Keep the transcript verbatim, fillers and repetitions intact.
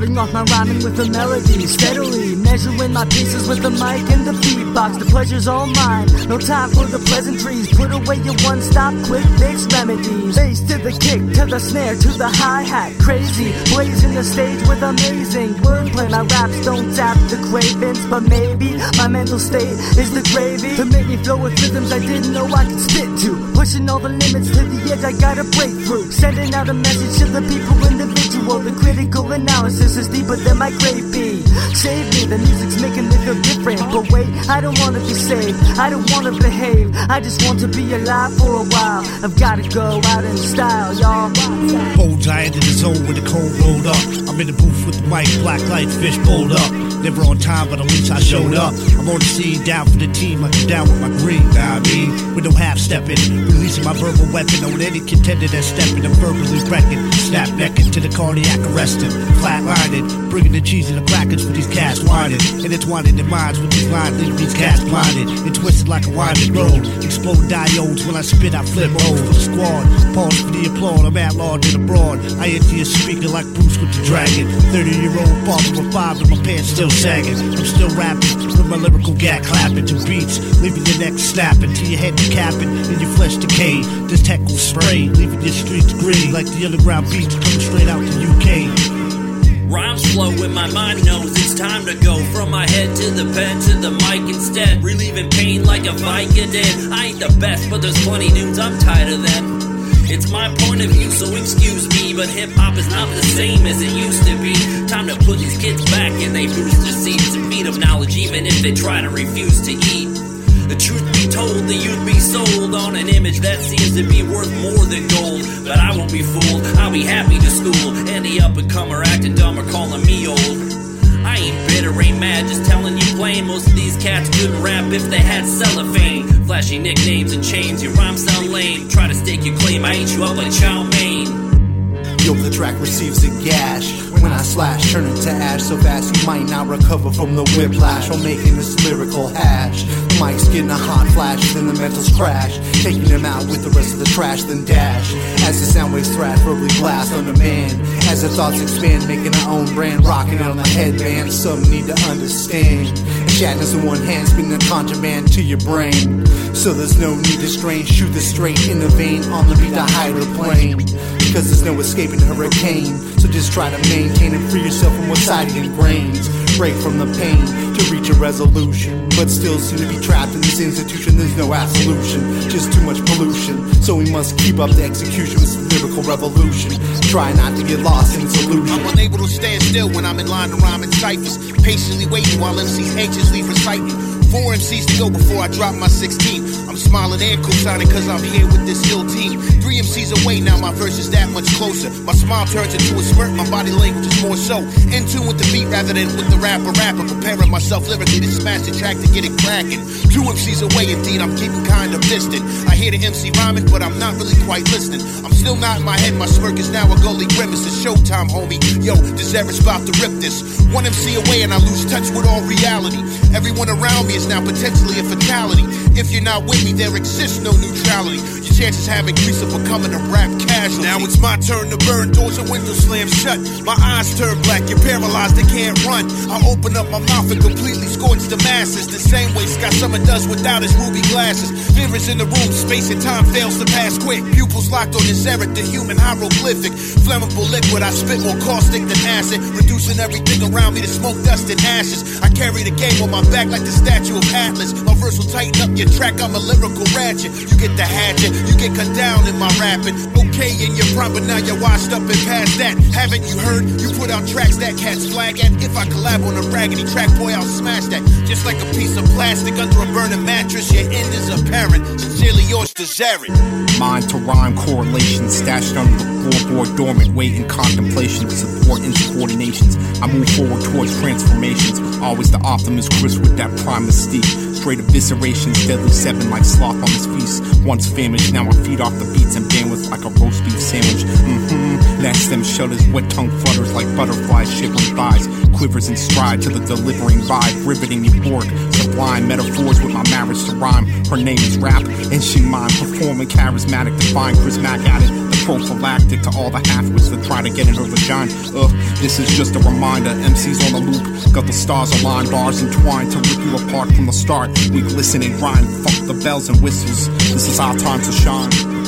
Starting off my rhyming with a melody, steadily measuring my pieces with the mic and the beatbox. The pleasure's all mine, no time for the pleasantries. Put away your one-stop, quick fix remedies. Bass to the kick, to the snare, to the hi-hat. Crazy, blazing the stage with amazing wordplay. My raps don't tap the cravings, but maybe my mental state is the gravy to make me flow with rhythms I didn't know I could spit to. Pushing all the limits to the edge, I gotta break through. Sending out a message to the people individual. The critical analysis is deeper than my grave be. Save me, the music's making me feel different. But wait, I don't wanna be saved, I don't wanna behave. I just want to be alive for a while. I've gotta go out in style, y'all. Old giant in the zone with the cold rolled up. I'm in the booth with the mic, black lights, fish bowled up. Never on time, but at least I showed up. I'm on the scene, down for the team, like I'm down with my green. Nah, I mean, with no half stepping, releasing my verbal weapon on any contender that's stepping and verbally wrecking. Snap necking to the cardiac arresting, flatlining, bringing the cheese and the crackers for these cats whining. And entwining their minds with these lines, leaving these cats blinded and twisted like a winding road. Explode diodes when I spit, I flip mode for the squad. Pause for the applaud, I'm at large and abroad. I enter your speaker like Bruce with the dragon. thirty year old father of five and my pants still sagging. I'm still rapping with my lyrical gag clapping to beats, leaving your neck snapping to your head decapping and your flesh decay. This tech will spray, leaving your streets green like the underground beats coming straight out the U K. Rhymes flow when my mind knows it's time to go. From my head to the pen to the mic instead, relieving pain like a Vicodin. I ain't the best, but there's plenty dudes I'm tighter than. It's my point of view, so excuse me, but hip-hop is not the same as it used to be. Time to put these kids back in they booster seats and feed them knowledge even if they try to refuse to eat. The truth be told, the youth be sold on an image that seems to be worth more than gold. But I won't be fooled, I'll be happy to school any up-and-comer acting dumb or calling me old. I ain't bitter, ain't mad, just telling you plain. Most of these cats couldn't rap if they had cellophane. Flashy nicknames and chains, your rhymes sound lame. Try to stake your claim, I eat you up like chow mein. Yo, the track receives a gash when I slash, turn it to ash so fast you might not recover from the whiplash while making this lyrical hash. The mic's getting a hot flash, then the mentals crash, taking them out with the rest of the trash, then dash. As the sound waves thrash, verbally blast on demand. As the thoughts expand, making our own brand, rocking it on the headband. Some need to understand. Shatnez in one hand, spinning the contraband to your brain. So there's no need to strain, shoot this straight in the vein on the beat, the higher plane. Because there's no escaping the hurricane. So just try to maintain and free yourself from what's side ingrains. Break from the pain to reach a resolution, but still seem to be trapped in this institution. There's no absolution, just too much pollution. So we must keep up the execution with some lyrical revolution. Try not to get lost in its illusion. I'm unable to stand still when I'm in line to rhyme in ciphers, patiently waiting while M Cs anxiously reciting. Four M Cs to go before I drop my sixteen. I'm smiling and co-signing cause I'm here with this ill team. Three M Cs away now, my verse is that much closer. My smile turns into a smirk, my body language is more so in tune with the beat rather than with the rapper rapper. Preparing myself lyrically to smash the track to get it cracking. Two M Cs away indeed, I'm keeping kind of distant. I hear the M C rhyming, but I'm not really quite listening. I'm still not in my head, my smirk is now a gully grimace. It's showtime, homie. Yo, this era's about to rip this. One M C away and I lose touch with all reality. Everyone around me is now potentially a fatality. If you're not with me, there exists no neutrality. Your chances have increased of becoming a rap casualty. Now it's my turn to burn, doors and windows slam shut. My eyes turn black, you're paralyzed, they can't run. I open up my mouth and completely scorch the masses. The same way Scott Summer does without his ruby glasses. Fear is in the room, space and time fails to pass quick. Pupils locked on this eric, the human hieroglyphic. Flammable liquid, I spit more caustic than acid. Reducing everything around me to smoke, dust, and ashes. I carry the game on my back like the statue of Atlas. My verse will tighten up your track, I'm a lyrical ratchet. You get the hatchet, you get cut down in my rapping. Okay in your prime, but now you're washed up and past that. Haven't you heard? You put out tracks that cats flag at. If I collab on a raggedy track, boy, I'll smash that. Just like a piece of plastic under a burning mattress, your end is apparent. Sincerely yours to Zarin. Mind to rhyme correlation stashed under the floorboard dormant, waiting contemplation to support insubordinations. I move forward towards transformations. Always the Optimus Chris with that prime mystique. Straight eviscerations, deadly seven like sloth on his feast. Once famished, now I feed off the beats and bandwidth like a roast beef sandwich. Mm-hmm. Next them shudders, wet tongue flutters like butterflies, shivering thighs. Quivers in stride to the delivering vibe, riveting euphoric, sublime metaphors with my marriage to rhyme. her name is Rap, and she mime, performing charismatic, divine, charismatic at it. The prophylactic to all the half-wits that try to get in her vagina. Ugh, this is just a reminder, M Cs on the loop, got the stars aligned, bars entwined to rip you apart from the start. We glisten and grind, fuck the bells and whistles, this is our time to shine.